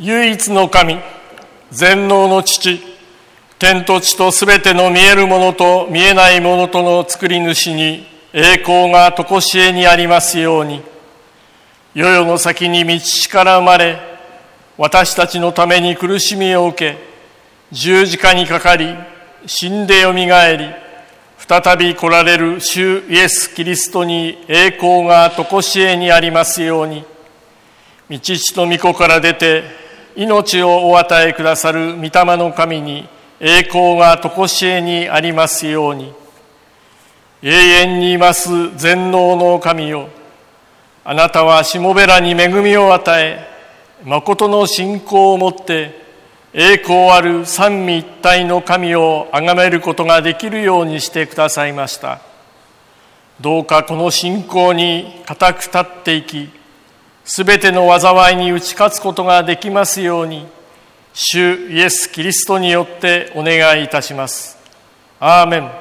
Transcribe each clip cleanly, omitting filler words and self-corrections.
唯一の神、全能の父、天と地とすべての見えるものと見えないものとの作り主に栄光がとこしえにありますように。世々の先に道から生まれ、私たちのために苦しみを受け、十字架にかかり、死んでよみがえり、再び来られる主イエス・キリストに栄光がとこしえにありますように。御父と御子から出て命をお与えくださる御霊の神に栄光がとこしえにありますように。永遠にいます全能の神よ、あなたはしもべらに恵みを与え、誠の信仰をもって栄光ある三位一体の神を崇めることができるようにしてくださいました。どうかこの信仰に固く立っていき、すべての災いに打ち勝つことができますように、主イエス・キリストによってお願いいたします。アーメン。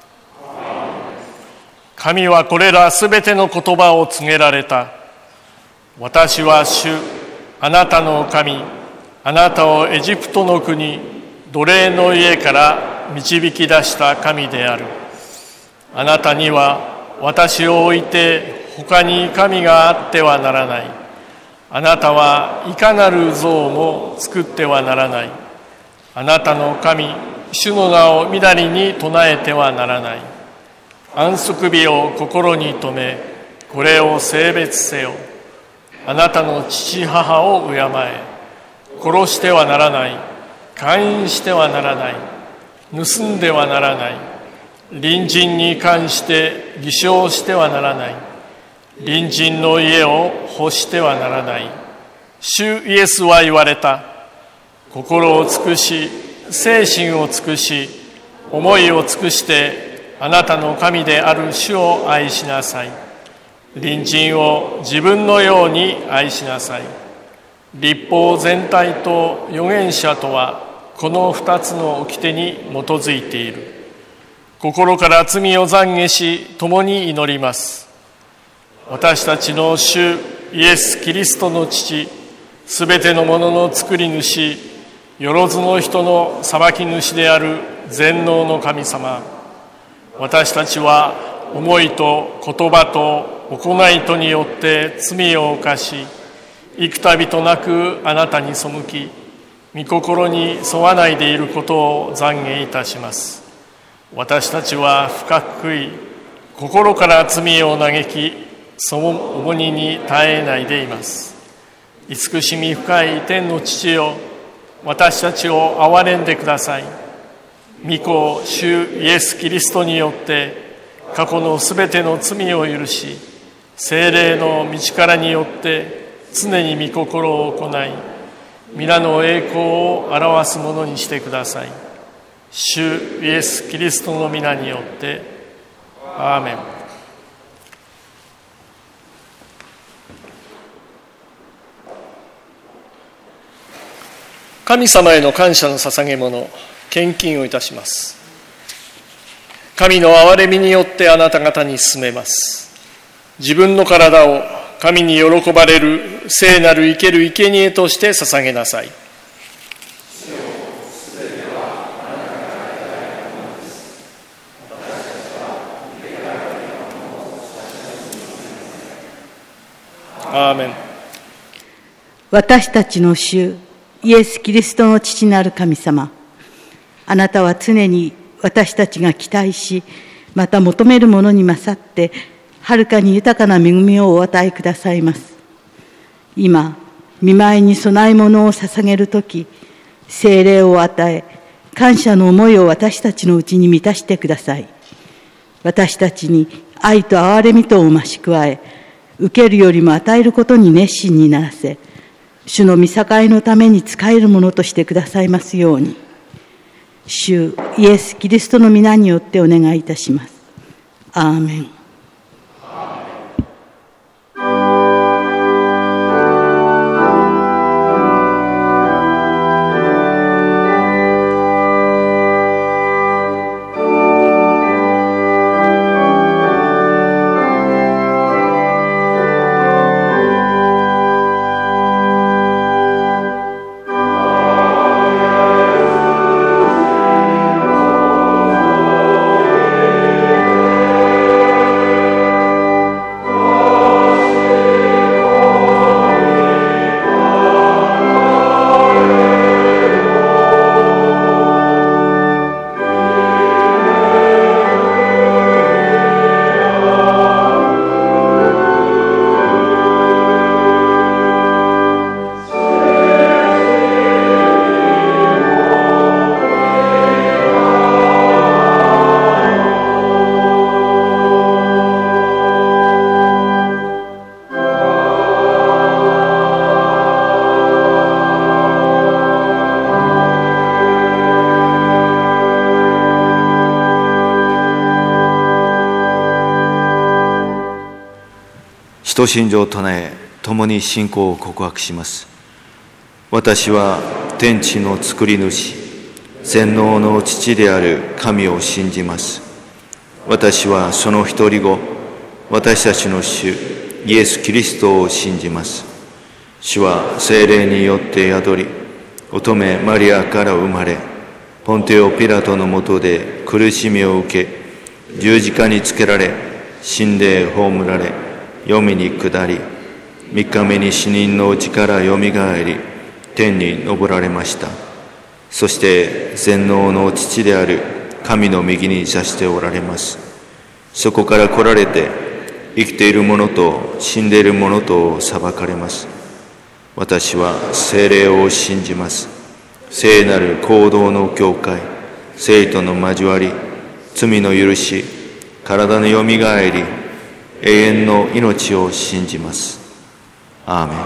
神はこれらすべての言葉を告げられた。私は主、あなたの神、あなたをエジプトの国、奴隷の家から導き出した神である。あなたには私を置いて他に神があってはならない。あなたはいかなる像も作ってはならない。あなたの神、主の名をみだりに唱えてはならない。安息日を心に留め、これを聖別せよ。あなたの父母を敬え。殺してはならない。姦淫してはならない。盗んではならない。隣人に関して偽証してはならない。隣人の家を欲してはならない。主イエスは言われた。心を尽くし、精神を尽くし、思いを尽くしてあなたの神である主を愛しなさい。隣人を自分のように愛しなさい。律法全体と預言者とはこの二つの掟に基づいている。心から罪を懺悔し共に祈ります。私たちの主イエス・キリストの父、すべてのものの作り主、よろずの人の裁き主である全能の神様、私たちは思いと言葉と行いとによって罪を犯し、幾度となくあなたに背き、御心に沿わないでいることを懺悔いたします。私たちは深く悔い、心から罪を嘆き、その重荷に耐えないでいます。慈しみ深い天の父よ、私たちを憐れんでください。御子主イエス・キリストによって過去のすべての罪を許し、聖霊の道からによって常に御心を行い、皆の栄光を表すものにしてください。主イエス・キリストの皆によってアーメン。神様への感謝の捧げ物、献金をいたします。神の憐れみによってあなた方に進めます。自分の体を神に喜ばれる聖なる生ける生贄として捧げなさい。アーメン。 私たちの主イエス・キリストの父なる神様、あなたは常に私たちが期待し、また求めるものに勝ってはるかに豊かな恵みをお与えくださいます。今、御前に供え物を捧げるとき、聖霊を与え、感謝の思いを私たちのうちに満たしてください。私たちに愛と憐れみとを増し加え、受けるよりも与えることに熱心にならせ、主の御境のために仕えるものとしてくださいますように。主イエス・キリストの皆によってお願いいたします。アーメン。 使徒信条を唱え、共に信仰を告白します。私は天地の作り主、全能の父である神を信じます。私はその一人子、私たちの主イエス・キリストを信じます。主は聖霊によって宿り、乙女マリアから生まれ、ポンテオ・ピラトの下で苦しみを受け、十字架につけられ、死んで葬られ、黄泉に下り、3日目に死人のうちからよみがえり、天に昇られました。そして全能の父である神の右に座しておられます。そこから来られて、生きている者と死んでいる者と裁かれます。私は聖霊を信じます。聖なる行動の教会、聖徒の交わり、罪の許し、体のよみがえり、永遠の命を信じます。アーメン。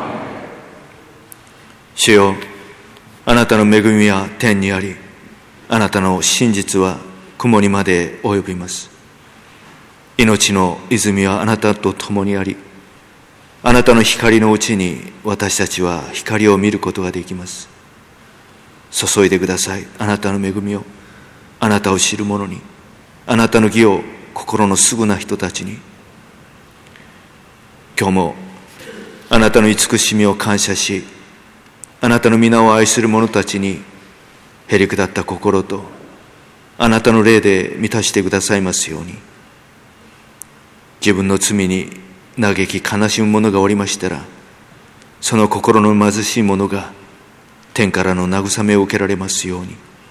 主よ、あなたの恵みは天にあり、あなたの真実は雲にまで及びます。命の泉はあなたと共にあり、あなたの光のうちに私たちは光を見ることができます。注いでください、あなたの恵みを、あなたを知る者に、あなたの義を心のすぐな人たちに。今日もあなたの慈しみを感謝し、あなたの皆を愛する者たちにへりくだった心とあなたの霊で満たしてくださいますように。自分の罪に嘆き悲しむ者がおりましたら、その心の貧しい者が天からの慰めを受けられますように。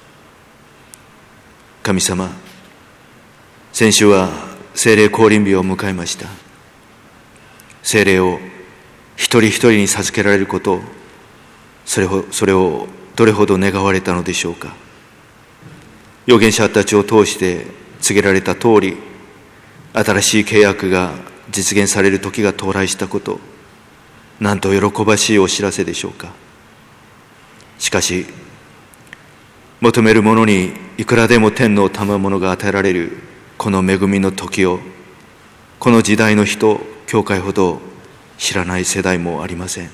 神様、先週は聖霊降臨日を迎えました。聖霊を一人一人に授けられることを、それをどれほど願われたのでしょうか。預言者たちを通して告げられた通り、新しい契約が実現される時が到来したこと、なんと喜ばしいお知らせでしょうか。しかし、求める者にいくらでも天の賜物が与えられるこの恵みの時を、この時代の人、教会ほど知らない世代もありません。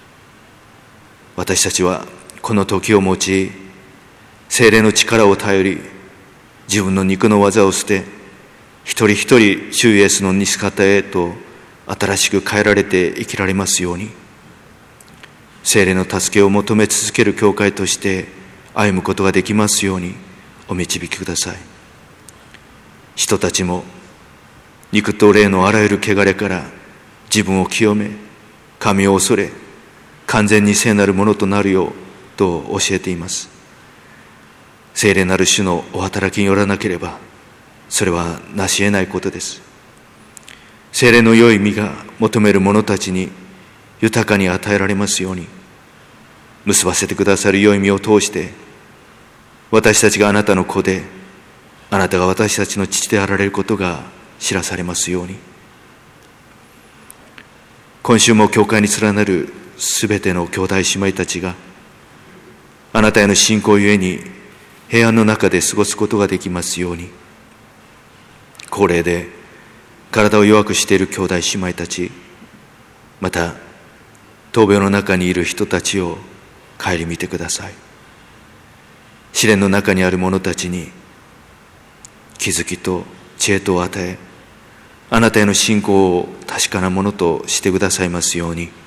私たちはこの時を用い、聖霊の力を頼り、自分の肉の技を捨て、一人一人主イエスの似姿へと新しく変えられて生きられますように。聖霊の助けを求め続ける教会として歩むことができますようにお導きください。人たちも肉と霊のあらゆる汚れから自分を清め、神を恐れ、完全に聖なるものとなるようと教えています。聖霊なる主のお働きによらなければ、それはなし得ないことです。聖霊の良い実が求める者たちに豊かに与えられますように、結ばせてくださる良い実を通して、私たちがあなたの子で、あなたが私たちの父であられることが知らされますように。今週も教会に連なるすべての兄弟姉妹たちが、あなたへの信仰ゆえに平安の中で過ごすことができますように。高齢で体を弱くしている兄弟姉妹たち、また闘病の中にいる人たちを顧みてください。試練の中にある者たちに気づきと知恵とを与え、あなたへの信仰を確かなものとしてくださいますように。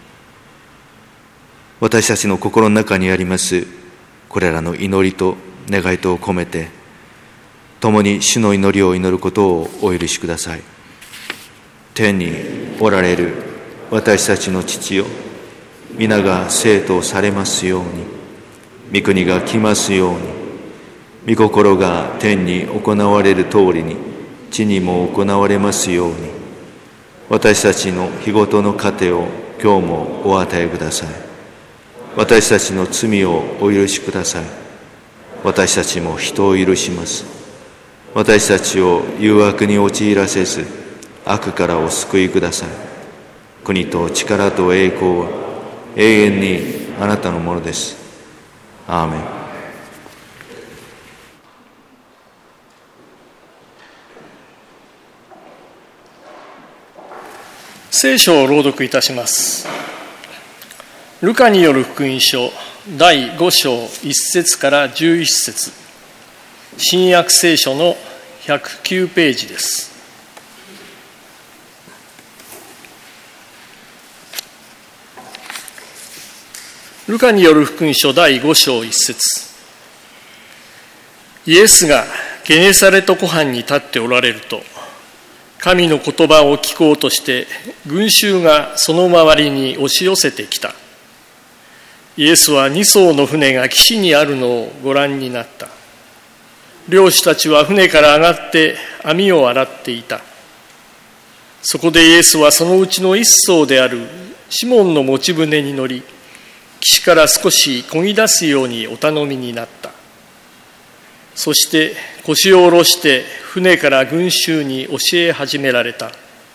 私たちの心の中にありますこれらの祈りと願いとを込めて、共に主の祈りを祈ることをお許しください。天におられる私たちの父よ、皆が聖とされますように。御国が来ますように。御心が天に行われる通りに地にも行われますように。私たちの日ごとの糧を今日もお与えください。私たちの罪をお許しください。私たちも人を許します。私たちを誘惑に陥らせず、悪からお救いください。国と力と栄光は永遠にあなたのものです。アーメン。 聖書を朗読いたします。ルカによる福音書第5章1節から11節、新約聖書の109ページです。ルカによる福音書第5章1節、イエスがゲネサレト湖畔に立っておられると、神の言葉を聞こうとして群衆がその周りに押し寄せてきた。イエスは2艘の船が岸にあるのをご覧になった。漁師たちは船から上がって網を洗っていた。そこでイエスはそのうちの1艘であるシモンの持ち船に乗り、岸から少し漕ぎ出すようにお頼みになった。そして腰を下ろして船から群衆に教え始められた。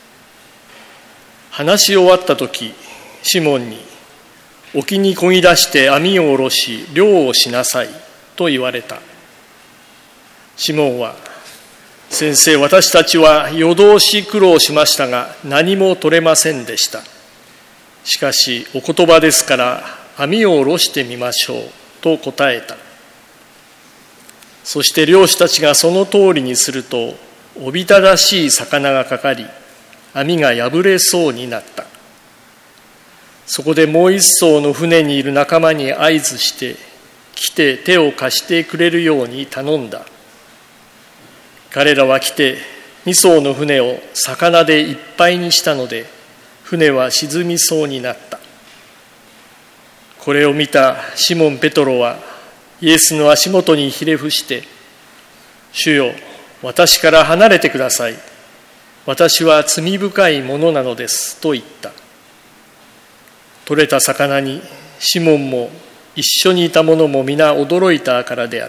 話し終わった時、シモンに、沖に漕ぎ出して網を下ろし漁をしなさいと言われた。シモンは、先生、私たちは夜通し苦労しましたが何も取れませんでした。しかしお言葉ですから網を下ろしてみましょうと答えた。そして漁師たちがその通りにすると、おびただしい魚がかかり、網が破れそうになった。そこでもう一艘の船にいる仲間に合図して、来て手を貸してくれるように頼んだ。彼らは来て、2艘の船を魚でいっぱいにしたので、船は沈みそうになった。これを見たシモン・ペトロは、イエスの足元にひれ伏して、主よ、私から離れてください。私は罪深いものなのですと言った。取れた魚にシモンも一緒にいた者も皆驚いたからである。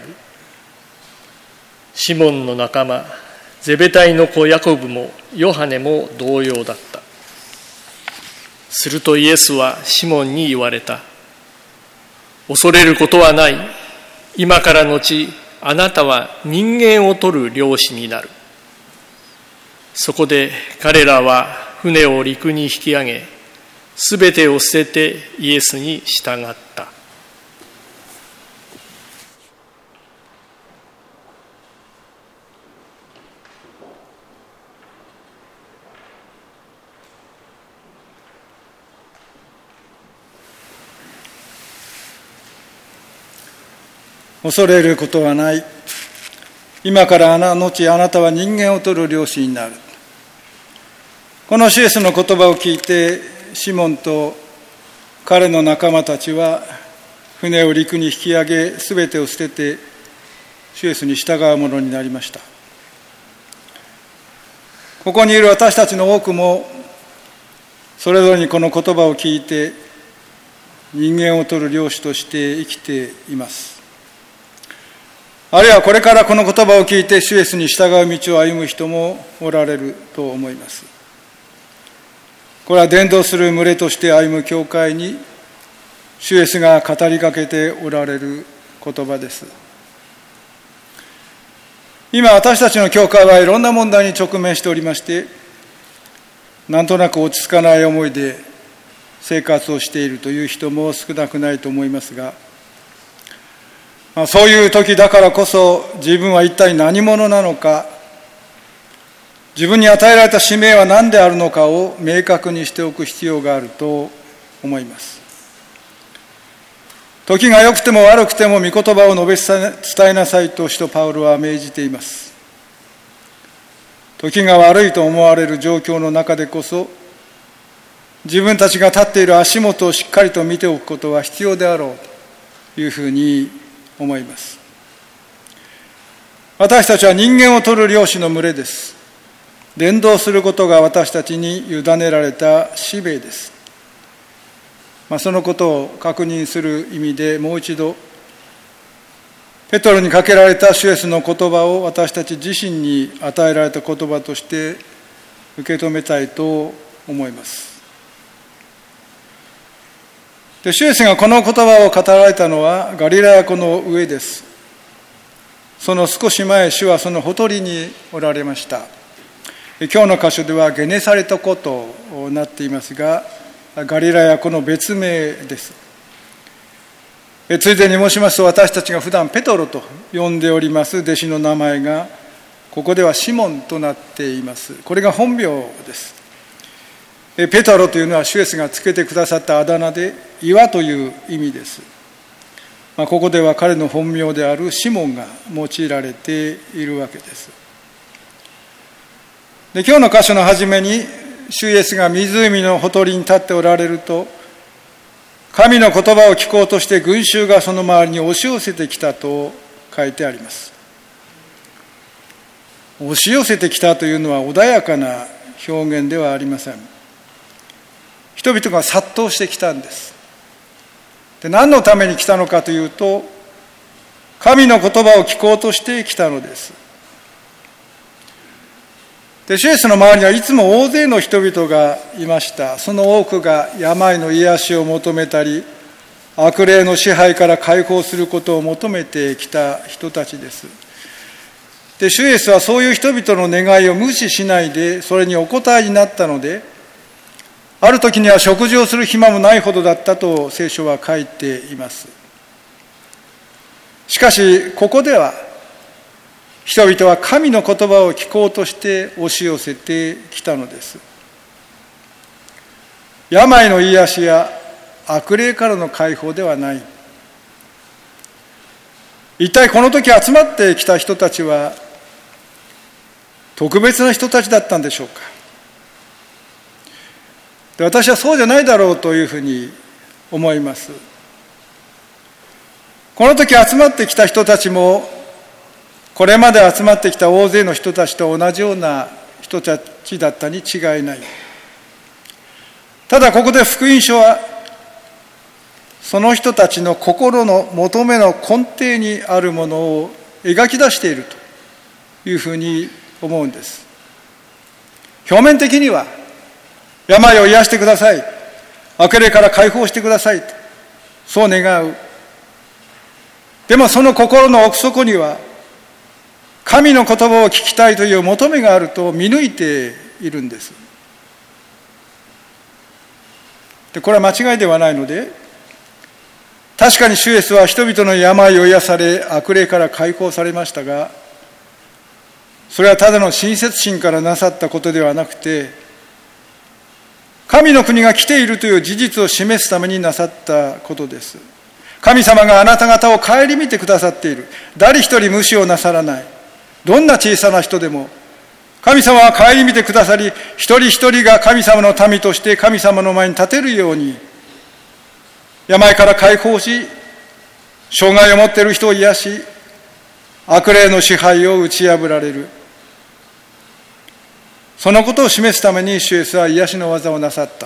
シモンの仲間ゼベダイの子ヤコブもヨハネも同様だった。するとイエスはシモンに言われた。恐れることはない。今からのち、あなたは人間を取る漁師になる。そこで彼らは船を陸に引き上げ、すべてを捨ててイエスに従った。 恐れることはない。今から後あなたは人間を取る漁師になる。このイエスの言葉を聞いて、シモンと彼の仲間たちは船を陸に引き上げ、すべてを捨ててイエスに従うものになりました。ここにいる私たちの多くもそれぞれにこの言葉を聞いて人間を取る漁師として生きています。あるいはこれからこの言葉を聞いて主イエスに従う道を歩む人もおられると思います。これは伝道する群れとして歩む教会に主イエスが語りかけておられる言葉です。今私たちの教会はいろんな問題に直面しておりまして、なんとなく落ち着かない思いで生活をしているという人も少なくないと思いますが、そういう時だからこそ自分は一体何者なのか、自分に与えられた使命は何であるのかを明確にしておく必要があると思います。時が良くても悪くても御言葉を述べ伝えなさいと使徒パウロは命じています。時が悪いと思われる状況の中でこそ、自分たちが立っている足元をしっかりと見ておくことは必要であろうというふうに思います。私たちは人間を取る漁師の群れです。伝道することが私たちに委ねられた使命です。そのことを確認する意味でもう一度ペトロにかけられた主イエスの言葉を私たち自身に与えられた言葉として受け止めたいと思います。で、主イエスがこの言葉を語られたのはガリラヤ湖の上です。その少し前、主はそのほとりにおられました。 今日の箇所ではゲネサレト湖となっていますが、ガリラヤ湖の別名です。ついでに申しますと、私たちが普段ペトロと呼んでおります弟子の名前がここではシモンとなっています。これが本名です。ペトロというのは主イエスがつけてくださったあだ名で、岩という意味です。ここでは彼の本名であるシモンが用いられているわけです。で、今日の箇所の初めに主イエスが湖のほとりに立っておられると、神の言葉を聞こうとして群衆がその周りに押し寄せてきたと書いてあります。押し寄せてきたというのは穏やかな表現ではありません。人々が殺到してきたんです。で、何のために来たのかというと、神の言葉を聞こうとして来たのです。で、主イエスの周りにはいつも大勢の人々がいました。その多くが病の癒しを求めたり、悪霊の支配から解放することを求めてきた人たちです。で、主イエスはそういう人々の願いを無視しないで、それにお答えになったので、ある時には食事をする暇もないほどだったと聖書は書いています。しかし、ここでは、人々は神の言葉を聞こうとして押し寄せてきたのです。病の癒しや悪霊からの解放ではない。一体この時集まってきた人たちは特別な人たちだったんでしょうか。で、私はそうじゃないだろうというふうに思います。この時集まってきた人たちもこれまで集まってきた大勢の人たちと同じような人たちだったに違いない。ただここで福音書はその人たちの心の求めの根底にあるものを描き出しているというふうに思うんです。表面的には病を癒してください、悪霊から解放してくださいと、そう願う。でもその心の奥底には神の言葉を聞きたいという求めがあると見抜いているんです。で、これは間違いではないので、確かに主イエスは人々の病を癒され、悪霊から解放されましたが、それはただの親切心からなさったことではなくて、神の国が来ているという事実を示すためになさったことです。神様があなた方を顧みてくださっている。誰一人無視をなさらない。どんな小さな人でも神様は顧みてくださり、一人一人が神様の民として神様の前に立てるように、病から解放し、障害を持っている人を癒し、悪霊の支配を打ち破られる。そのことを示すために主イエスは癒しの技をなさった。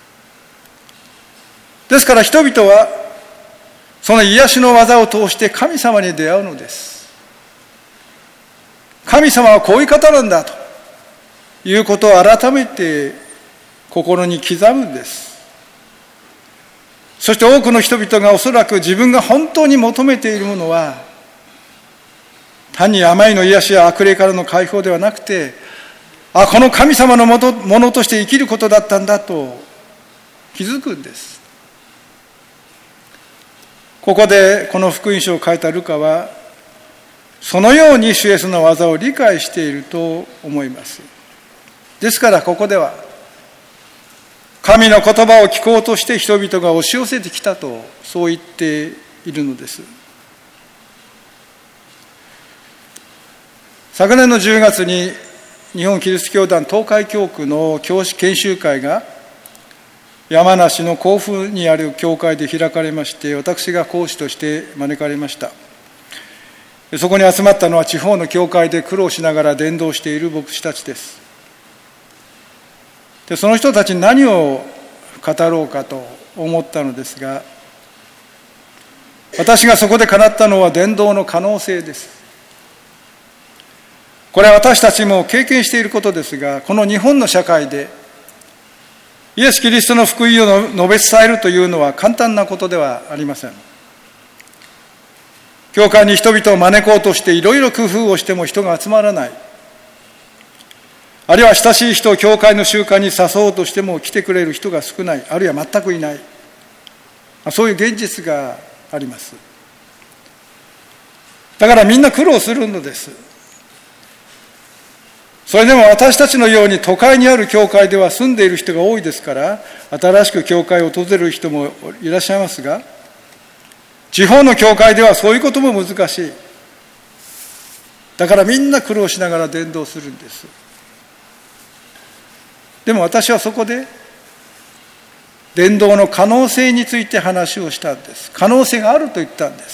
ですから人々はその癒しの技を通して神様に出会うのです。神様はこういう方なんだということを改めて心に刻むんです。そして多くの人々がおそらく自分が本当に求めているものは単に病の癒しや悪霊からの解放ではなくて、この神様のものとして生きることだったんだと気づくんです。ここでこの福音書を書いたルカはそのように主イエスの技を理解していると思います。ですからここでは神の言葉を聞こうとして人々が押し寄せてきたとそう言っているのです。昨年の10月に日本キリスト教団東海教区の教師研修会が山梨の甲府にある教会で開かれまして、私が講師として招かれました。そこに集まったのは地方の教会で苦労しながら伝道している牧師たちです。で、その人たちに何を語ろうかと思ったのですが、私がそこで語ったのは伝道の可能性です。これは私たちも経験していることですが、この日本の社会でイエス・キリストの福音を述べ伝えるというのは簡単なことではありません。教会に人々を招こうとしていろいろ工夫をしても人が集まらない。 あるいは親しい人を教会の習慣に誘おうとしても来てくれる人が少ない、あるいは全くいない、そういう現実があります。だからみんな苦労するのです。それでも私たちのように都会にある教会では住んでいる人が多いですから、新しく教会を訪れる人もいらっしゃいますが、地方の教会ではそういうことも難しい。だからみんな苦労しながら伝道するんです。でも私はそこで伝道の可能性について話をしたんです。可能性があると言ったんです。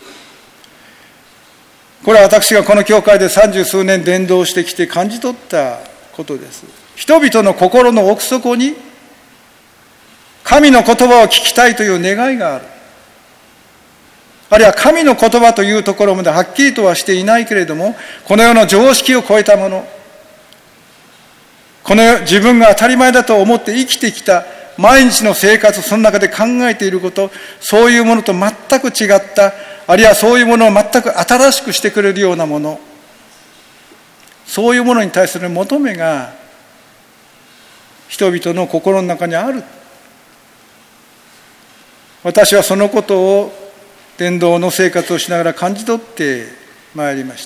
これは私がこの教会で30数年伝道してきて感じ取ったことです。人々の心の奥底に神の言葉を聞きたいという願いがある。あるいは神の言葉というところまではっきりとはしていないけれども、この世の常識を超えたもの、この世自分が当たり前だと思って生きてきた毎日の生活、その中で考えていること、そういうものと全く違った、あるいはそういうものを全く新しくしてくれるようなもの、そういうものに対する求めが人々の心の中にある。私はそのことを伝道の生活をしながら感じ取ってまいりました。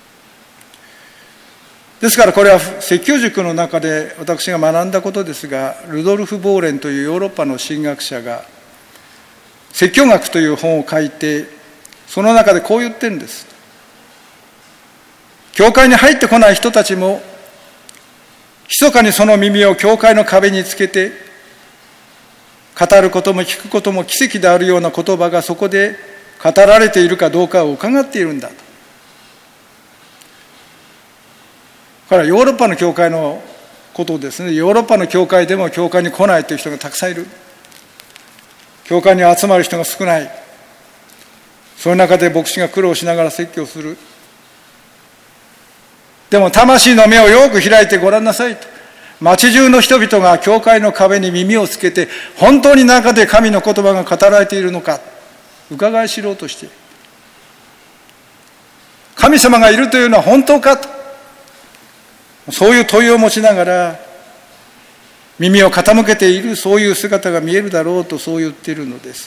ですからこれは説教塾の中で私が学んだことですが、ルドルフ・ボーレンというヨーロッパの神学者が説教学という本を書いて、その中でこう言ってるんです。教会に入ってこない人たちも密かにその耳を教会の壁につけて、語ることも聞くことも奇跡であるような言葉がそこで語られているかどうかを伺っているんだと。これはヨーロッパの教会のことですね。ヨーロッパの教会でも教会に来ないという人がたくさんいる。教会に集まる人が少ない。その中で牧師が苦労しながら説教する。でも魂の目をよく開いてごらんなさいと。町中の人々が教会の壁に耳をつけて、本当に中で神の言葉が語られているのか、伺い知ろうとしている。神様がいるというのは本当かと。そういう問いを持ちながら耳を傾けている、そういう姿が見えるだろうと、そう言っているのです。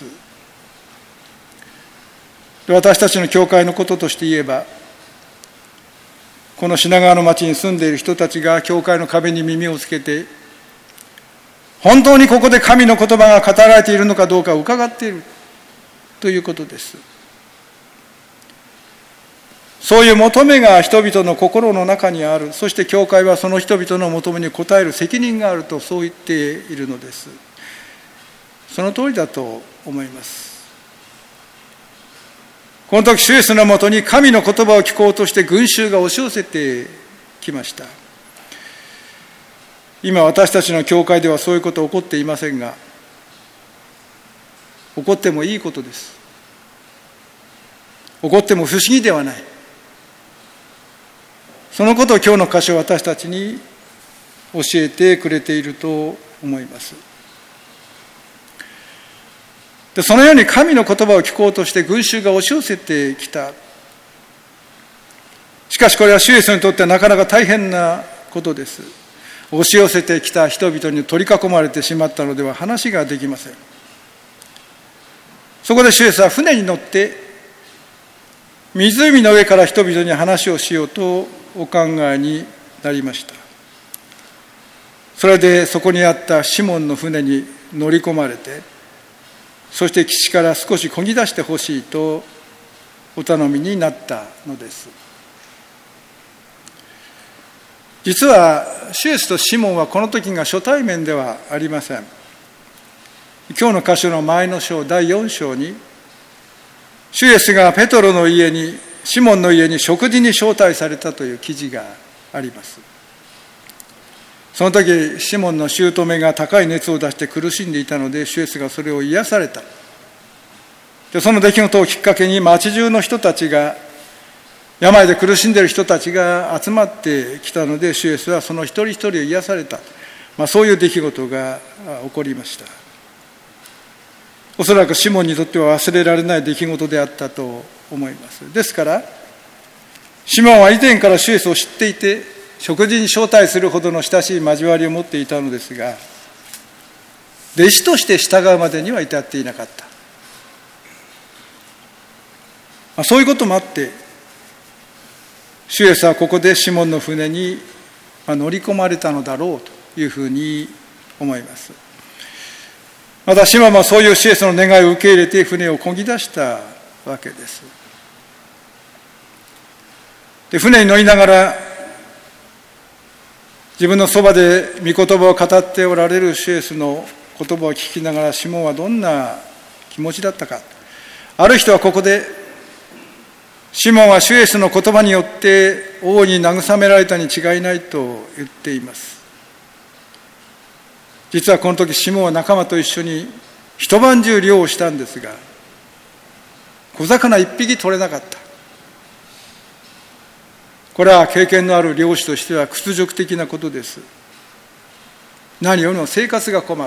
私たちの教会のこととして言えば、この品川の町に住んでいる人たちが教会の壁に耳をつけて、本当にここで神の言葉が語られているのかどうかを伺っているということです。そういう求めが人々の心の中にある。そして教会はその人々の求めに応える責任があると、そう言っているのです。その通りだと思います。この時主イエスのもとに神の言葉を聞こうとして群衆が押し寄せてきました。今私たちの教会ではそういうことは起こっていませんが、起こってもいいことです。起こっても不思議ではない。そのことを今日の箇所は私たちに教えてくれていると思います。でそのように神の言葉を聞こうとして群衆が押し寄せてきた。しかしこれは主イエスにとってはなかなか大変なことです。押し寄せてきた人々に取り囲まれてしまったのでは話ができません。そこで主イエスは船に乗って湖の上から人々に話をしようとお考えになりました。それでそこにあったシモンの船に乗り込まれて、そして岸から少し漕ぎ出してほしいとお頼みになったのです。実は主イエスとシモンはこの時が初対面ではありません。今日の箇所の前の章第4章に、主イエスがペトロの家に、シモンの家に食事に招待されたという記事があります。その時シモンの姑が高い熱を出して苦しんでいたので、主イエスがそれを癒された。でその出来事をきっかけに町中の人たちが、病で苦しんでいる人たちが集まってきたので、主イエスはその一人一人を癒された、そういう出来事が起こりました。おそらくシモンにとっては忘れられない出来事であったと思います。ですからシモンは以前から主イエスを知っていて、 食事に招待するほどの親しい交わりを持っていたのですが、弟子として従うまでには至っていなかった。そういうこともあって、主イエスはここでシモンの船に乗り込まれたのだろうというふうに思います。またシモンはそういう主イエスの願いを受け入れて船を漕ぎ出したわけです。で、船に乗りながら自分のそばで御言葉を語っておられる主イエスの言葉を聞きながら、シモンはどんな気持ちだったか。ある人はここで、シモンは主イエスの言葉によって王に慰められたに違いないと言っています。実はこの時シモンは仲間と一緒に一晩中漁をしたんですが、小魚一匹取れなかった。これは経験のある漁師としては屈辱的なことです。何よりも生活が困る。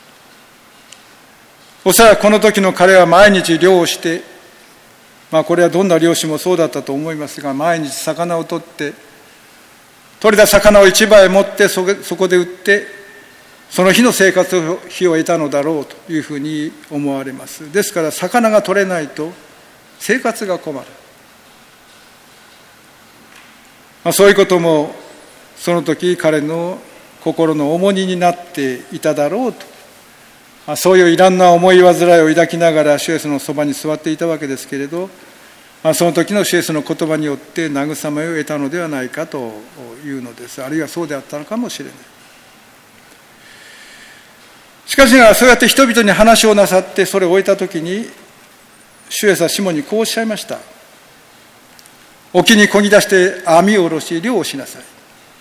おそらくこの時の彼は毎日漁をして、これはどんな漁師もそうだったと思いますが、毎日魚を取って、取れた魚を市場へ持ってそこで売って、その日の生活費を得たのだろうというふうに思われます。ですから魚が取れないと生活が困る。そういうこともその時彼の心の重荷になっていただろうと、そういういろんな思い煩いを抱きながら主イエスのそばに座っていたわけですけれど、その時の主イエスの言葉によって慰めを得たのではないかというのです。あるいはそうであったのかもしれない。しかしながらそうやって人々に話をなさってそれを終えた時に、主イエスはシモンにこうおっしゃいました。沖に漕ぎ出して網を下ろし漁をしなさい。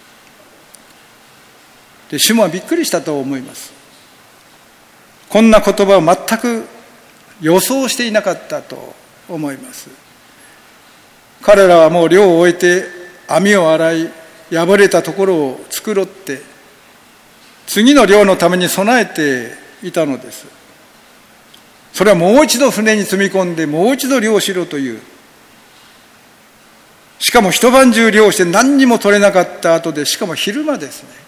で、シモンはびっくりしたと思います。こんな言葉を全く予想していなかったと思います。彼らはもう漁を終えて網を洗い、破れたところを繕って次の漁のために備えていたのです。それはもう一度船に積み込んでもう一度漁しろという、しかも一晩中漁して何にも取れなかった後で、しかも昼間ですね。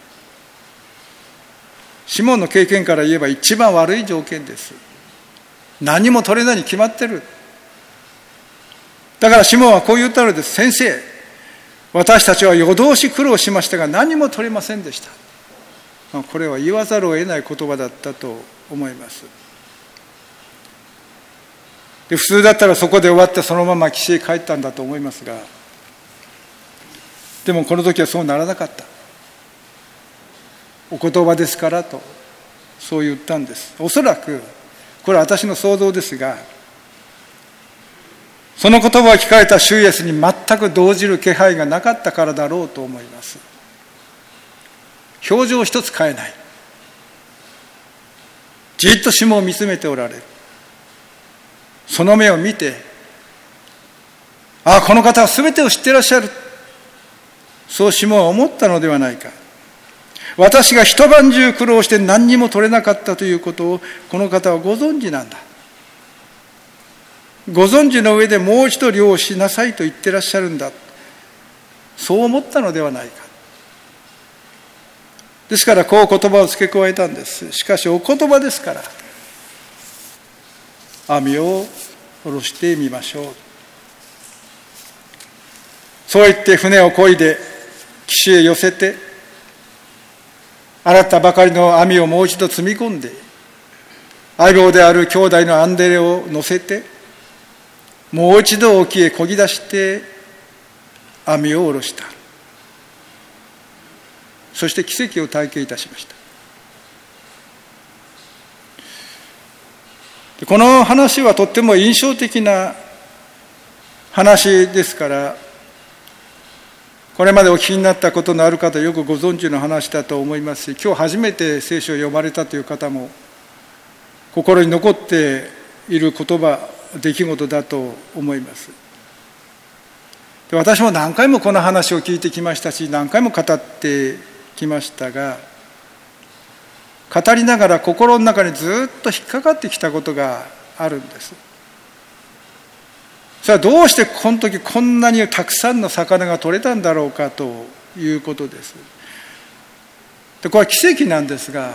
シモンの経験から言えば一番悪い条件です。何も取れないに決まってる。だからシモンはこう言ったのです。先生、私たちは夜通し苦労しましたが何も取れませんでした。これは言わざるを得ない言葉だったと思います。で、普通だったらそこで終わってそのまま岸へ帰ったんだと思いますが、でもこの時はそうならなかった。お言葉ですからとそう言ったんです。おそらくこれは私の想像ですが、その言葉を聞かれた主イエスに全く動じる気配がなかったからだろうと思います。表情一つ変えない。じっとシモンを見つめておられる。その目を見て、この方は全てを知っていらっしゃる、そうシモンは思ったのではないか。私が一晩中苦労して何にも取れなかったということをこの方はご存知なんだ。ご存知の上でもう一度漁をしなさいと言ってらっしゃるんだ。そう思ったのではないか。ですからこう言葉を付け加えたんです。しかしお言葉ですから網を下ろしてみましょう。そう言って船を漕いで岸へ寄せて、洗ったばかりの網をもう一度積み込んで、相棒である兄弟のアンデレを乗せて、もう一度沖へ漕ぎ出して網を下ろした。そして奇跡を体験いたしました。この話はとっても印象的な話ですから、これまでお聞きになったことのある方よくご存知の話だと思いますし、今日初めて聖書を読まれたという方も心に残っている言葉、出来事だと思います。で、私も何回もこの話を聞いてきましたし、何回も語ってきましたが、語りながら心の中にずっと引っかかってきたことがあるんです。それはどうしてこの時こんなにたくさんの魚が取れたんだろうかということです。で、これは奇跡なんですが、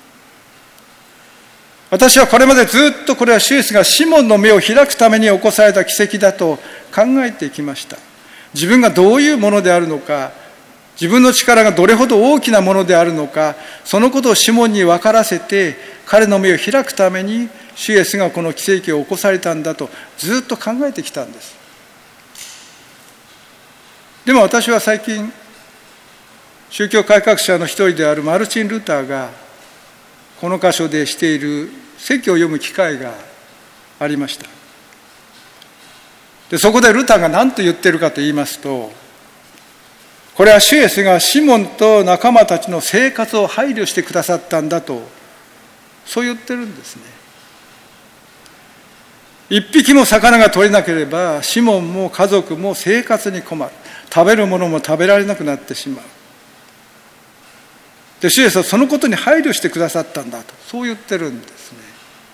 私はこれまでずっとこれは主イエスがシモンの目を開くために起こされた奇跡だと考えてきました。自分がどういうものであるのか、自分の力がどれほど大きなものであるのか、そのことをシモンに分からせて、彼の目を開くために主イエスがこの奇跡を起こされたんだとずっと考えてきたんです。でも私は最近、宗教改革者の一人であるマルチン・ルターがこの箇所でしている説教を読む機会がありました。で、そこでルターが何と言っているかと言いますと、これは主イエスがシモンと仲間たちの生活を配慮してくださったんだと、そう言ってるんですね。一匹も魚が取れなければシモンも家族も生活に困る。食べるものも食べられなくなってしまう。で、主イエスはそのことに配慮してくださったんだと、そう言ってるんですね。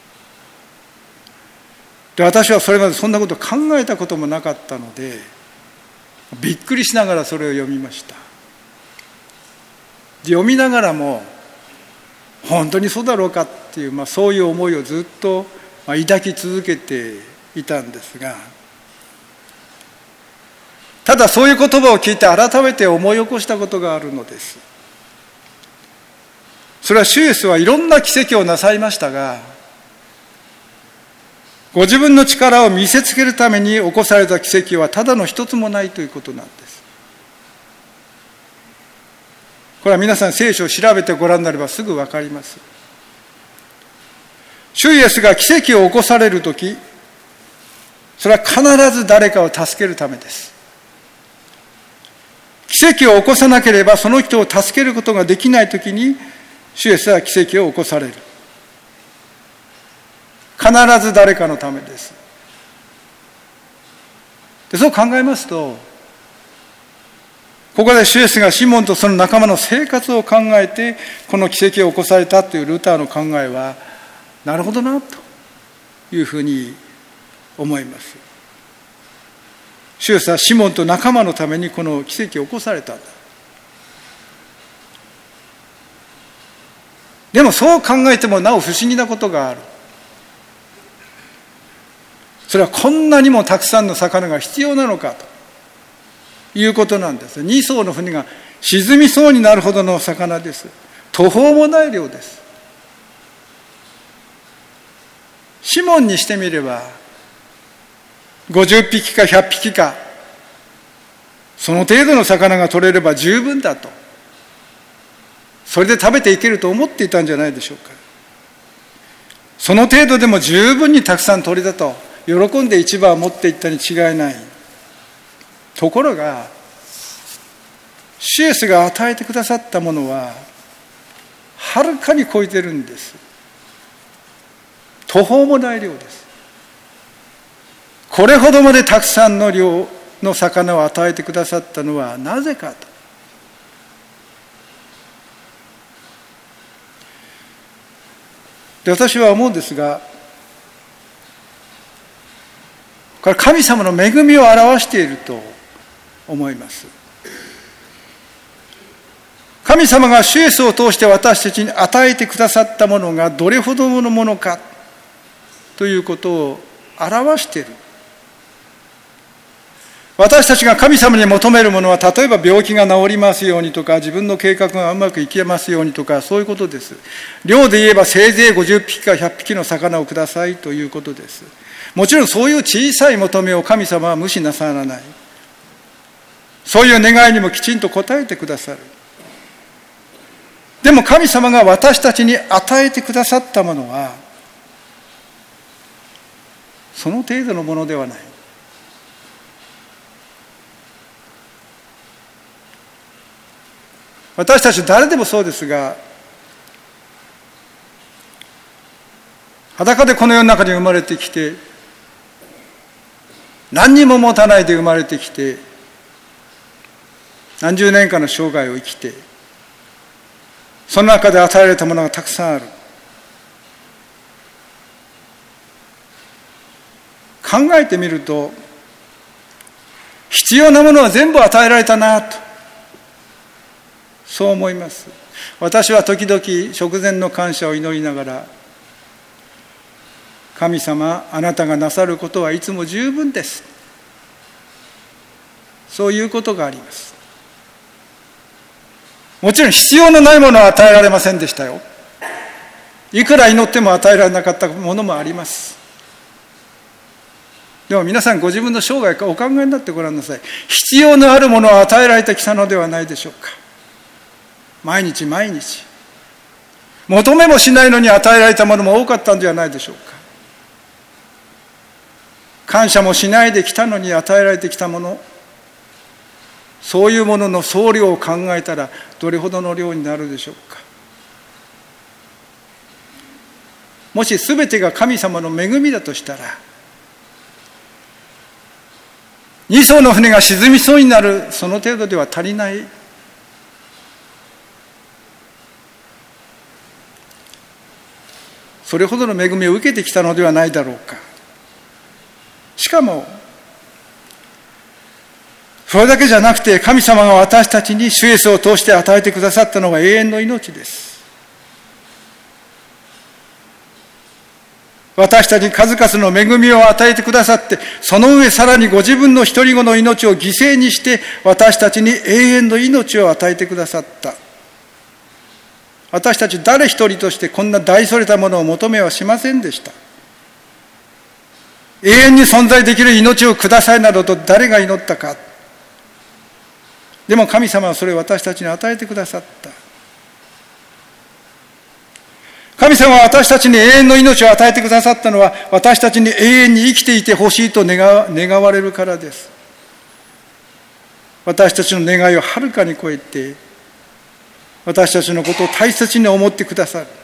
で、私はそれまでそんなことを考えたこともなかったので、びっくりしながらそれを読みました。で、読みながらも本当にそうだろうかっていう、そういう思いをずっと抱き続けていたんですが、ただそういう言葉を聞いて改めて思い起こしたことがあるのです。それは主イエスはいろんな奇跡をなさいましたが、ご自分の力を見せつけるために起こされた奇跡はただの一つもないということなんです。これは皆さん聖書を調べてご覧になればすぐ分かります。主イエスが奇跡を起こされるとき、それは必ず誰かを助けるためです。奇跡を起こさなければその人を助けることができないときに、主イエスは奇跡を起こされる。必ず誰かのためです。で、そう考えますと、ここで主イエスがシモンとその仲間の生活を考えてこの奇跡を起こされたというルターの考えは、なるほどなというふうに思います。主イエスはシモンと仲間のためにこの奇跡を起こされたんだ。でもそう考えてもなお不思議なことがある。それはこんなにもたくさんの魚が必要なのかということなんです。2艘の船が沈みそうになるほどの魚です。途方もない量です。シモンにしてみれば50匹か100匹かその程度の魚が取れれば十分だと、それで食べていけると思っていたんじゃないでしょうか。その程度でも十分にたくさん取れたと喜んで市場を持っていったに違いない。ところが主イエスが与えてくださったものははるかに超えてるんです。途方もない量です。これほどまでたくさんの量の魚を与えてくださったのはなぜかと。で、私は思うんですが、これは神様の恵みを表していると思います。神様が主イエスを通して私たちに与えてくださったものがどれほどのものかということを表している。私たちが神様に求めるものは、例えば病気が治りますようにとか、自分の計画がうまくいきますようにとか、そういうことです。量で言えばせいぜい50匹か100匹の魚をくださいということです。もちろんそういう小さい求めを神様は無視なさらない。そういう願いにもきちんと応えてくださる。でも神様が私たちに与えてくださったものは、その程度のものではない。私たち誰でもそうですが、裸でこの世の中に生まれてきて、何にも持たないで生まれてきて、何十年間の生涯を生きて、その中で与えられたものがたくさんある。考えてみると、必要なものは全部与えられたなとそう思います。私は時々食前の感謝を祈りながら、神様、あなたがなさることはいつも十分です、そういうことがあります。もちろん必要のないものは与えられませんでしたよ。いくら祈っても与えられなかったものもあります。でも皆さんご自分の生涯お考えになってごらんなさい。必要のあるものを与えられてきたのではないでしょうか。毎日毎日求めもしないのに与えられたものも多かったんではないでしょうか。感謝もしないできたのに与えられてきたもの、そういうものの総量を考えたらどれほどの量になるでしょうか。もし全てが神様の恵みだとしたら、2艘の船が沈みそうになるその程度では足りない。それほどの恵みを受けてきたのではないだろうか。しかもそれだけじゃなくて、神様が私たちに主イエスを通して与えてくださったのは永遠の命です。私たちに数々の恵みを与えてくださって、その上さらにご自分の一人子の命を犠牲にして私たちに永遠の命を与えてくださった。私たち誰一人としてこんな大それたものを求めはしませんでした。永遠に存在できる命をくださいなどと誰が祈ったか。でも神様はそれを私たちに与えてくださった。神様は私たちに永遠の命を与えてくださったのは、私たちに永遠に生きていてほしいと願われるからです。私たちの願いをはるかに超えて、私たちのことを大切に思ってくださる。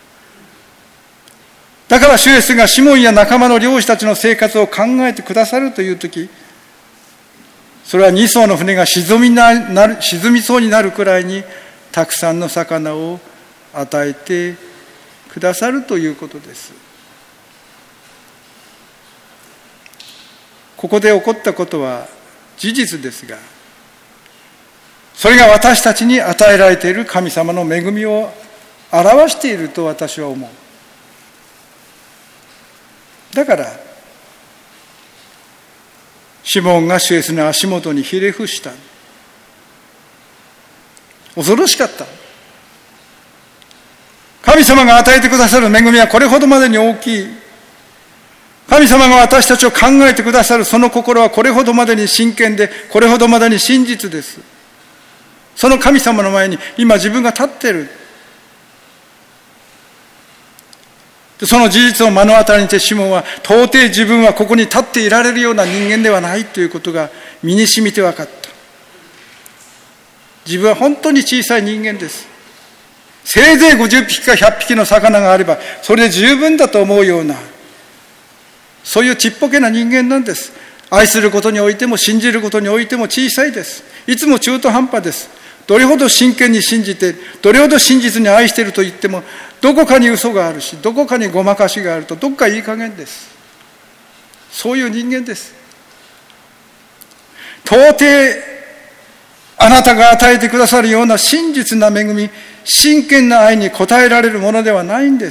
だから主イエスがシモンや仲間の漁師たちの生活を考えてくださるというとき、それは2艘の船が沈みそうになるくらいにたくさんの魚を与えてくださるということです。ここで起こったことは事実ですが、それが私たちに与えられている神様の恵みを表していると私は思う。だからシモンが主イエスの足元にひれ伏した。恐ろしかった。神様が与えてくださる恵みはこれほどまでに大きい。神様が私たちを考えてくださるその心はこれほどまでに真剣で、これほどまでに真実です。その神様の前に今自分が立っている。その事実を目の当たりにしてシモンは到底自分はここに立っていられるような人間ではないということが身に染みて分かった。自分は本当に小さい人間です。せいぜい50匹か100匹の魚があればそれで十分だと思うような、そういうちっぽけな人間なんです。愛することにおいても信じることにおいても小さいです。いつも中途半端です。どれほど真剣に信じて、どれほど真実に愛していると言っても、どこかに嘘があるし、どこかにごまかしがあると、どっかいい加減です。そういう人間です。到底あなたが与えてくださるような真実な恵み、真剣な愛に応えられるものではないんです。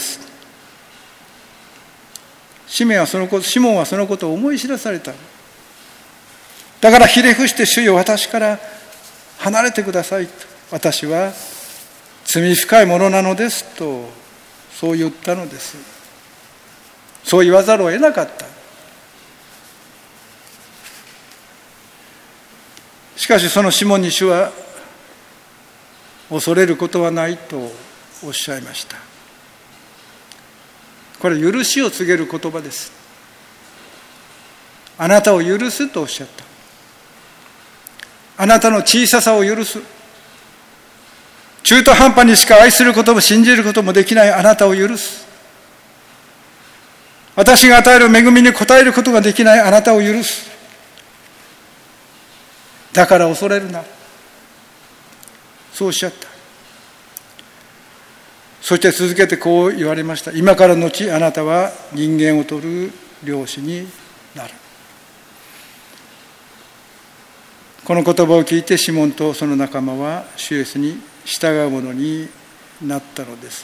シモンはそのことを思い知らされた。だからひれ伏して、主よ、私から離れてくださいと。私は罪深いものなのですと、そう言ったのです。そう言わざるを得なかった。しかしそのシモンに主は、恐れることはないとおっしゃいました。これ許しを告げる言葉です。あなたを許すとおっしゃった。あなたの小ささを許す。中途半端にしか愛することも信じることもできないあなたを許す。私が与える恵みに応えることができないあなたを許す。だから恐れるな。そうおっしゃった。そして続けてこう言われました。今からのちあなたは人間を取る漁師になる。この言葉を聞いてシモンとその仲間は主イエスに従うものになったのです。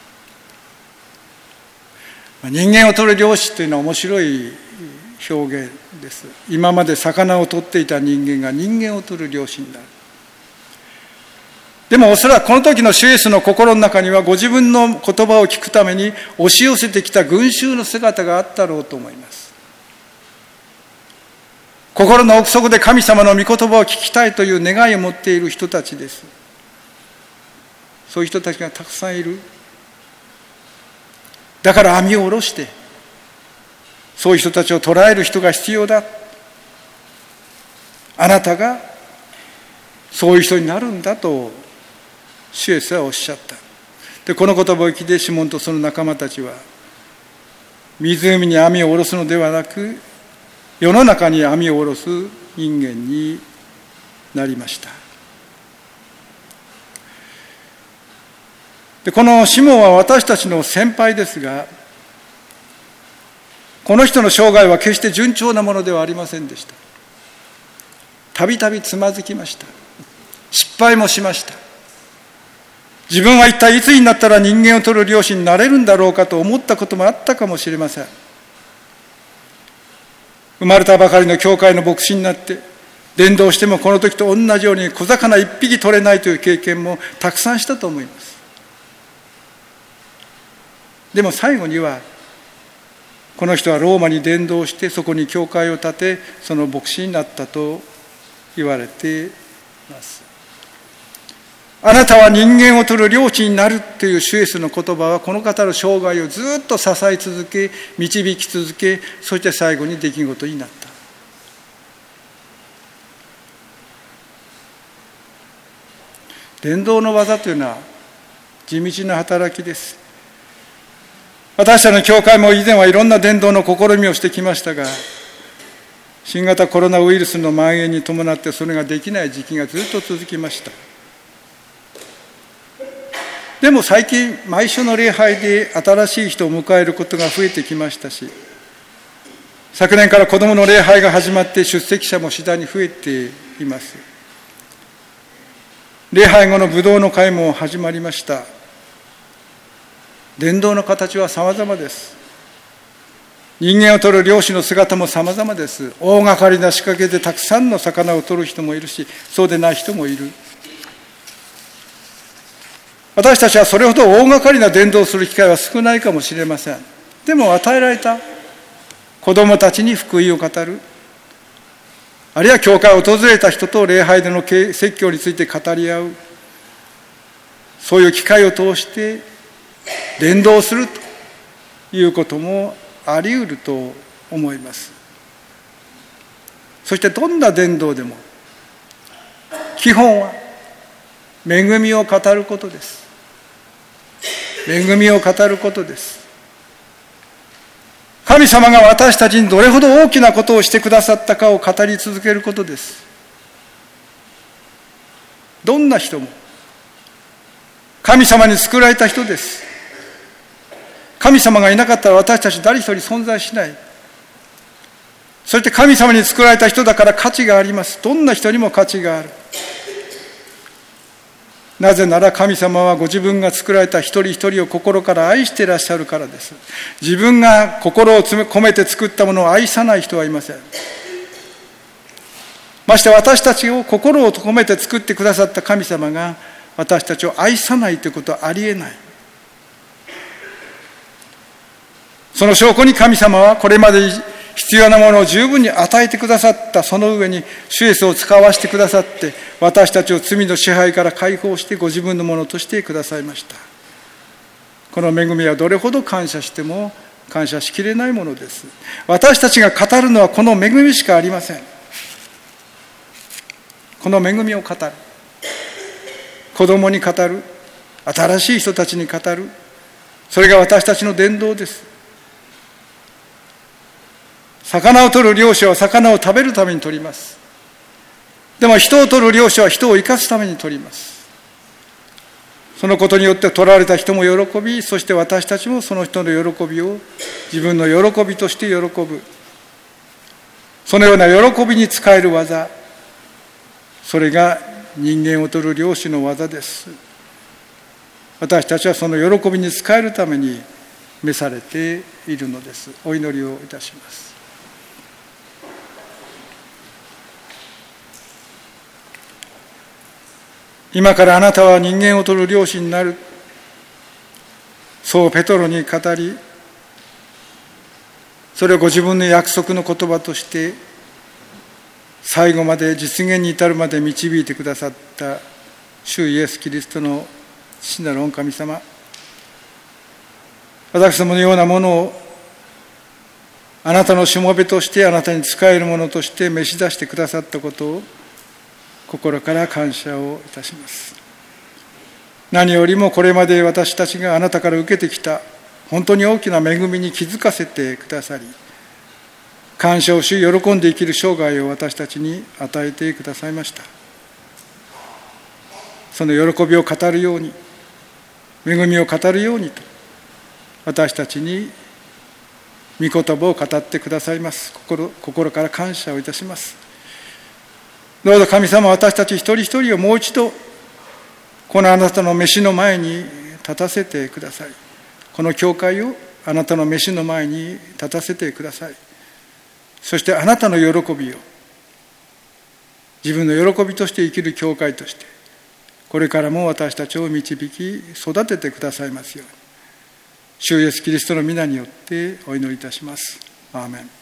人間を取る漁師というのは面白い表現です。今まで魚を取っていた人間が人間を取る漁師になる。でもおそらくこの時の主イエスの心の中には、ご自分の言葉を聞くために押し寄せてきた群衆の姿があったろうと思います。心の奥底で神様の御言葉を聞きたいという願いを持っている人たちです。そういう人たちがたくさんいる。だから網を下ろして、そういう人たちを捕らえる人が必要だ。あなたがそういう人になるんだと主イエスはおっしゃった。で、この言葉を聞いてシモンとその仲間たちは、湖に網を下ろすのではなく、世の中に網を下ろす人間になりました。で、このシモンは私たちの先輩ですが、この人の生涯は決して順調なものではありませんでした。たびたびつまずきました。失敗もしました。自分は一体いつになったら人間を取る漁師になれるんだろうかと思ったこともあったかもしれません。生まれたばかりの教会の牧師になって伝道しても、この時と同じように小魚一匹取れないという経験もたくさんしたと思います。でも最後には、この人はローマに伝道して、そこに教会を建て、その牧師になったと言われています。あなたは人間を取る漁師になるという主イエスの言葉は、この方の生涯をずっと支え続け、導き続け、そして最後に出来事になった。伝道の技というのは地道な働きです。私たちの教会も以前はいろんな伝道の試みをしてきましたが、新型コロナウイルスの蔓延に伴ってそれができない時期がずっと続きました。でも最近、毎週の礼拝で新しい人を迎えることが増えてきましたし、昨年から子どもの礼拝が始まって出席者も次第に増えています。礼拝後のブドウの会も始まりました。伝道の形は様々です。人間を取る漁師の姿も様々です。大掛かりな仕掛けでたくさんの魚を取る人もいるし、そうでない人もいる。私たちはそれほど大掛かりな伝道をする機会は少ないかもしれません。でも与えられた子供たちに福音を語る、あるいは教会を訪れた人と礼拝での説教について語り合う、そういう機会を通して伝道するということもあり得ると思います。そしてどんな伝道でも基本は恵みを語ることです。恵みを語ることです。神様が私たちにどれほど大きなことをしてくださったかを語り続けることです。どんな人も神様に救われた人です。神様がいなかったら私たち誰一人存在しない。そして神様に作られた人だから価値があります。どんな人にも価値がある。なぜなら神様はご自分が作られた一人一人を心から愛していらっしゃるからです。自分が心を込めて作ったものを愛さない人はいません。まして私たちを心を込めて作ってくださった神様が私たちを愛さないということはありえない。その証拠に神様はこれまで必要なものを十分に与えてくださった。その上に主イエスを使わせてくださって、私たちを罪の支配から解放してご自分のものとしてくださいました。この恵みはどれほど感謝しても感謝しきれないものです。私たちが語るのはこの恵みしかありません。この恵みを語る、子供に語る、新しい人たちに語る、それが私たちの伝道です。魚を取る漁師は魚を食べるために取ります。でも人を取る漁師は人を生かすために取ります。そのことによって取られた人も喜び、そして私たちもその人の喜びを自分の喜びとして喜ぶ。そのような喜びに使える技、それが人間を取る漁師の技です。私たちはその喜びに仕えるために召されているのです。お祈りをいたします。今からあなたは人間を取る漁師になる。そうペトロに語り、それをご自分の約束の言葉として最後まで実現に至るまで導いてくださった主イエス・キリストの父なる御神様、私どものようなものをあなたのしもべとしてあなたに仕えるものとして召し出してくださったことを心から感謝をいたします。何よりもこれまで私たちがあなたから受けてきた本当に大きな恵みに気づかせてくださり、感謝をし喜んで生きる生涯を私たちに与えてくださいました。その喜びを語るように、恵みを語るようにと私たちに御言葉を語ってくださいます。心から感謝をいたします。どうぞ神様、私たち一人一人をもう一度このあなたの召しの前に立たせてください。この教会をあなたの召しの前に立たせてください。そしてあなたの喜びを自分の喜びとして生きる教会としてこれからも私たちを導き育ててくださいますように、主イエスキリストの皆によってお祈りいたします。アーメン。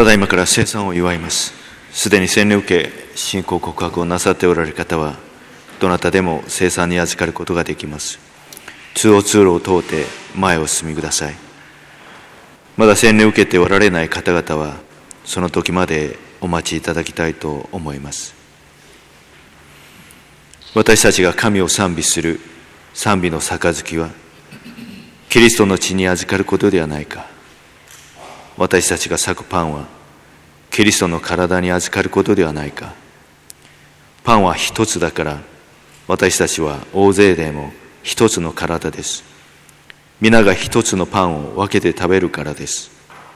ただいまから聖餐を祝います。すでに洗礼を受け、信仰告白をなさっておられる方は、どなたでも聖餐に預かることができます。通路を通って前を進みください。まだ洗礼を受けておられない方々は、その時までお待ちいただきたいと思います。私たちが神を賛美する賛美の杯は、キリストの血に預かることではないか。私たちが裂くパンは、キリストの体に預かることではないか。パンは一つだから、私たちは大勢でも一つの体です。皆が一つのパンを分けて食べるからです。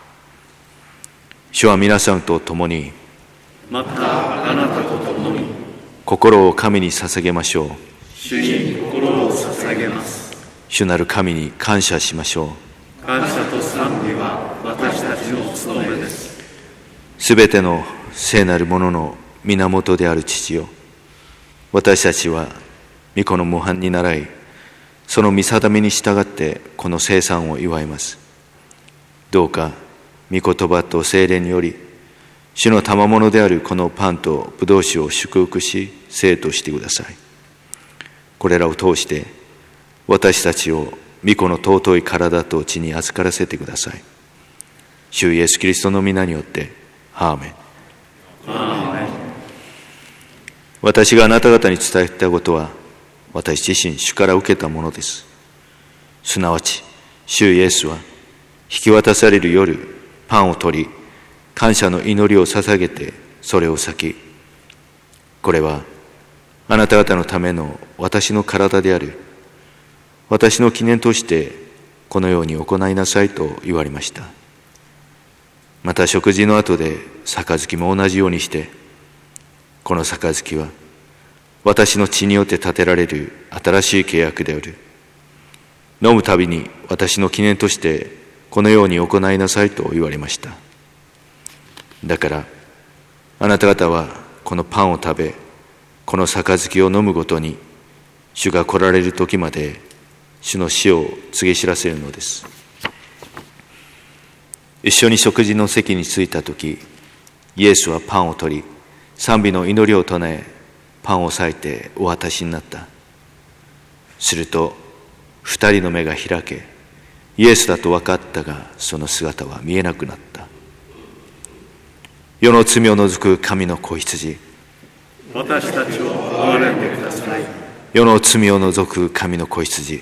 主は皆さんと共に、 またあなたと共に、 心を神に捧げましょう。 主に心を捧げます。 主なる神に感謝しましょう。 感謝と賛美は私たちの務めです。 すべての聖なるものの源である父よ、私たちは御子の模範に倣い、その御定めに従ってこの聖餐を祝います。どうか御言葉と聖霊により、主の賜物であるこのパンと葡萄酒を祝福し、聖としてください。これらを通して私たちを御子の尊い体と血に預からせてください。主イエスキリストの皆によって、アーメン。私があなた方に伝えたことは、私自身主から受けたものです。すなわち、主イエスは引き渡される夜、パンを取り、感謝の祈りを捧げてそれを裂き、これはあなた方のための私の体である。私の記念としてこのように行いなさいと言われました。また食事の後で杯も同じようにして、この杯は私の血によって立てられる新しい契約である。飲むたびに私の記念としてこのように行いなさいと言われました。だからあなた方はこのパンを食べ、この杯を飲むごとに、主が来られる時まで主の死を告げ知らせるのです。一緒に食事の席に着いた時、イエスはパンを取り、賛美の祈りを唱え、パンを裂いてお渡しになった。すると二人の目が開け、イエスだと分かったが、その姿は見えなくなった。世の罪を除く神の子羊、 私たちを憐れんでください。 世の罪を除く神の子羊、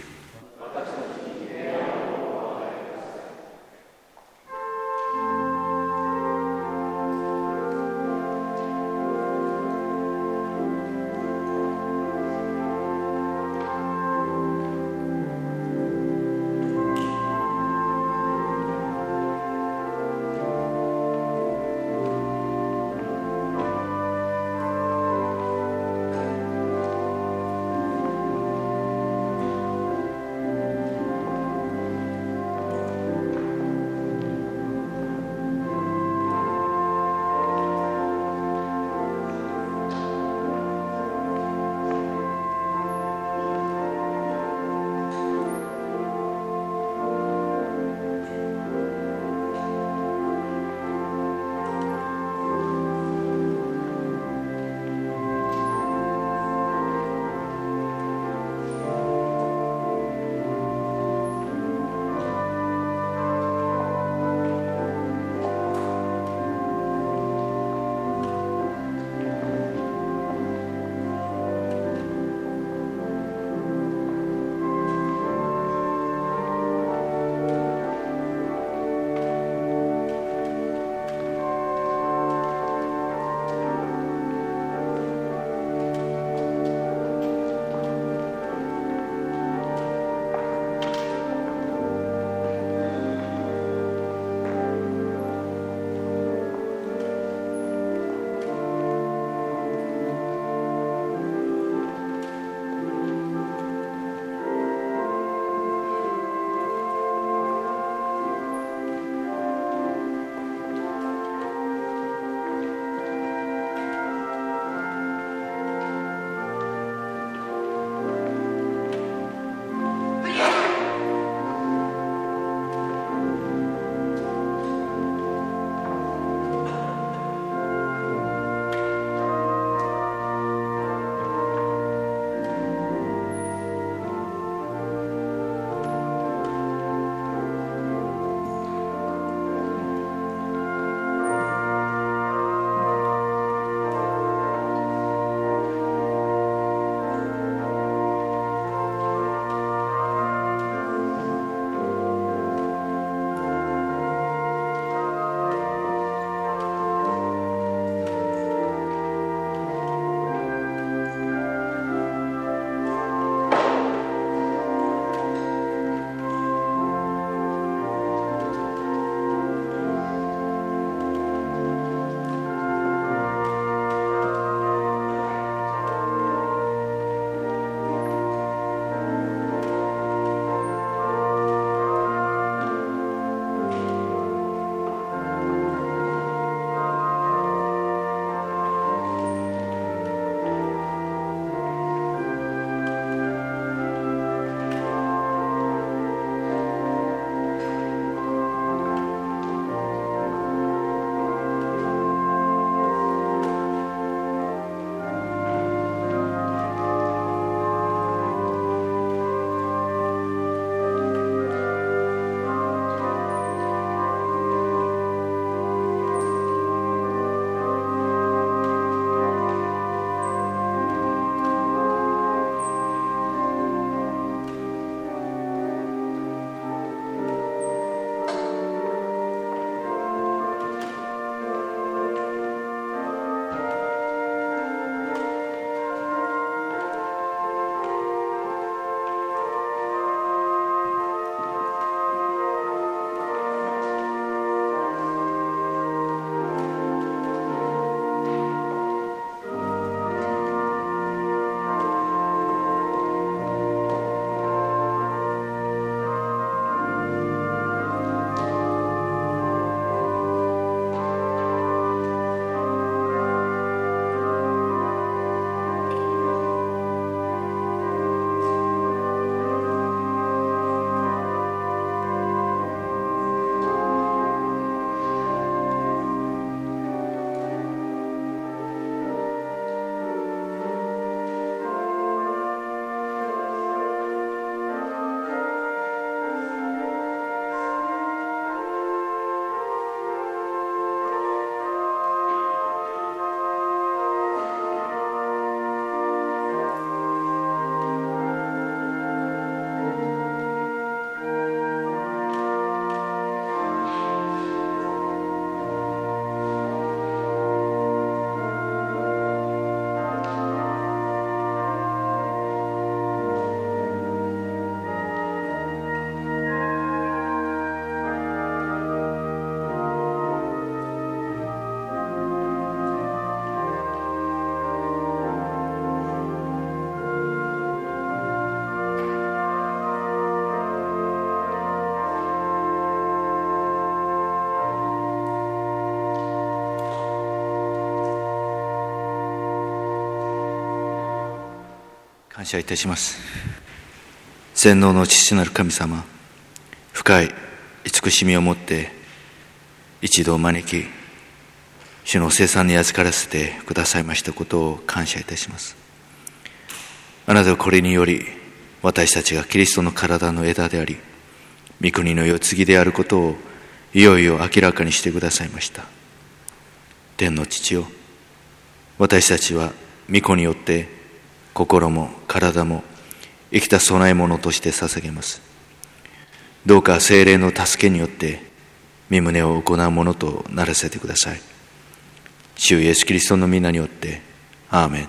感謝いたします。全能の父なる神様、深い慈しみをもって一度招き、主の聖餐に預からせてくださいましたことを感謝いたします。あなたはこれにより、私たちがキリストの体の枝であり、御国の世継ぎであることをいよいよ明らかにしてくださいました。天の父よ、私たちは御子によって心も体も生きた供え物として捧げます。どうか聖霊の助けによって御旨を行うものとならせてください。主イエスキリストの皆によってアーメン。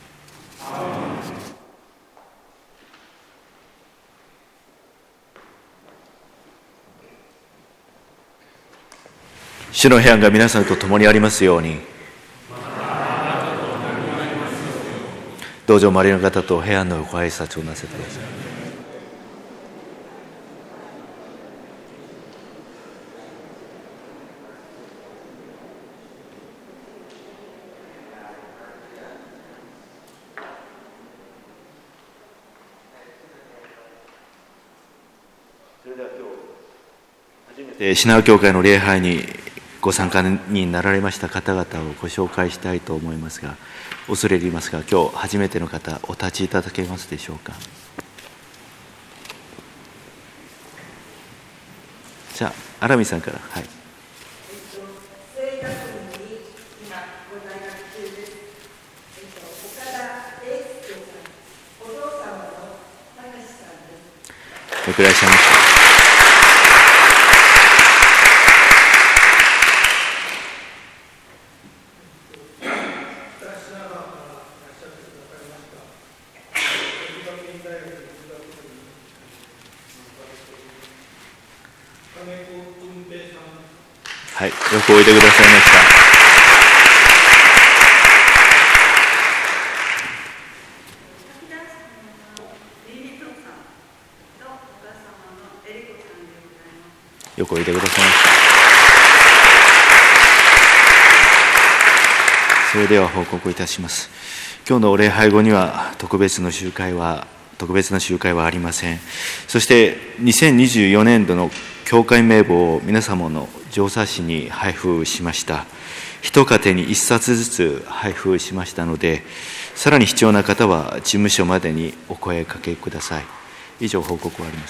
主の平安が皆さんと共にありますように。どうぞ周りの方と平安のご挨拶をなさってください。それでは今日初めて品川教会の礼拝にご参加になられました方々をご紹介したいと思いますが、恐れ入りますが、今日初めての方、お立ちいただけますでしょうか。じゃあ、荒見さんから。はい。よくいらっしゃいました。はい、よくおいでくださいました。よくおいでくださいました。それでは報告いたします。今日のお礼拝後には特別な集会はありません。そして2024年度の教会名簿を皆様の上冊子に配布しました。一家庭に1冊ずつ配布しましたので、さらに必要な方は事務所までにお声かけください。以上報告はあります。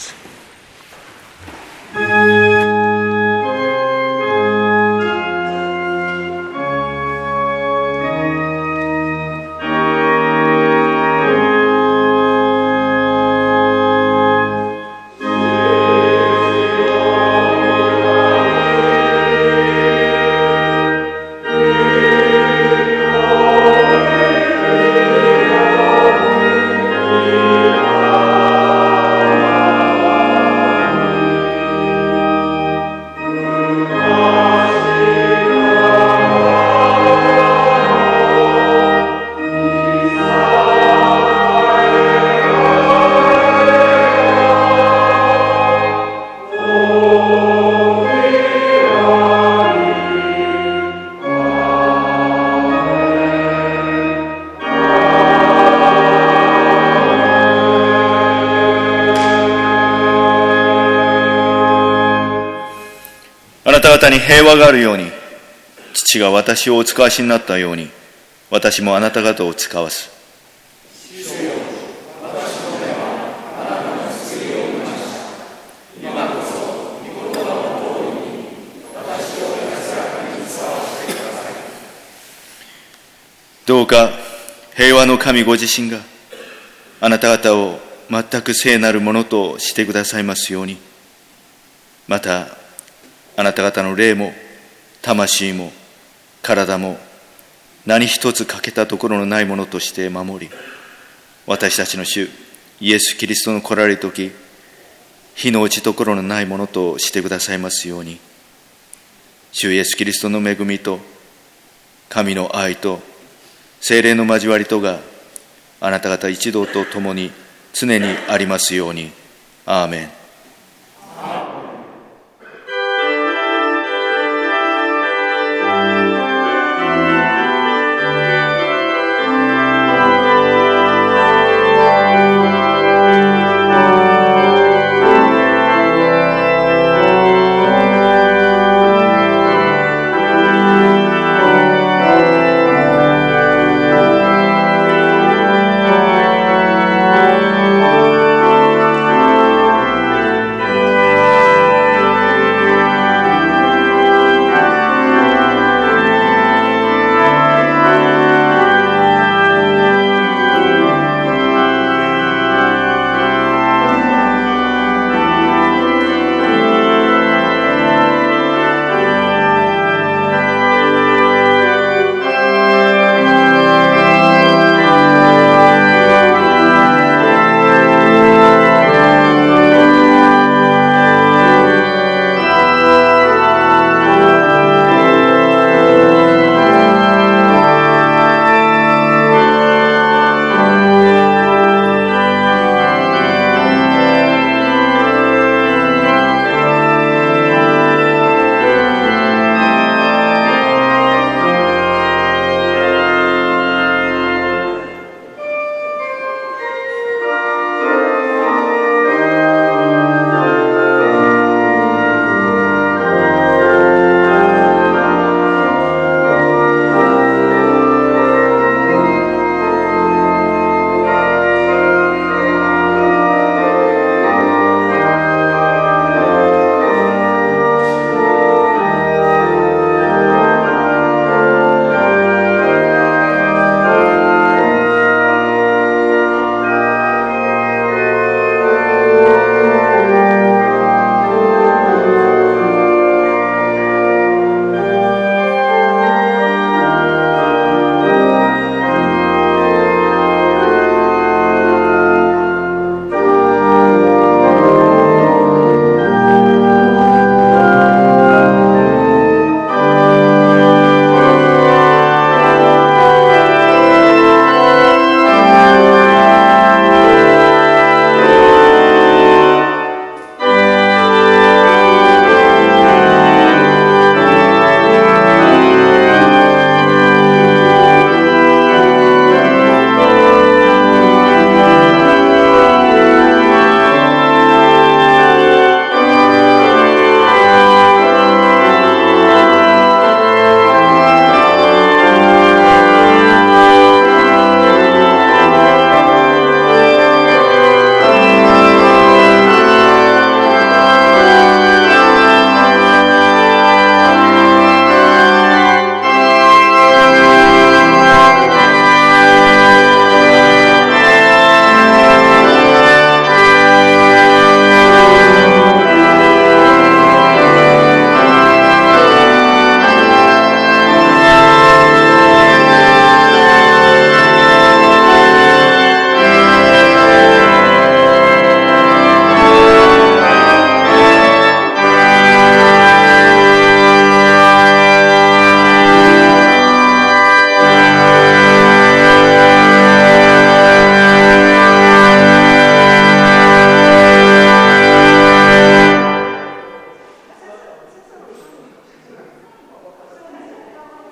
あなた方に平和があるように、父が私をお使わしになったように、私もあなた方を使わす。どうか平和の神ご自身があなた方を全く聖なるものとしてくださいますように。またあなた方の霊も魂も体も何一つ欠けたところのないものとして守り、私たちの主イエス・キリストの来られるとき、火の打ちどころのないものとしてくださいますように。主イエス・キリストの恵みと神の愛と聖霊の交わりとがあなた方一同と共に常にありますように。アーメン。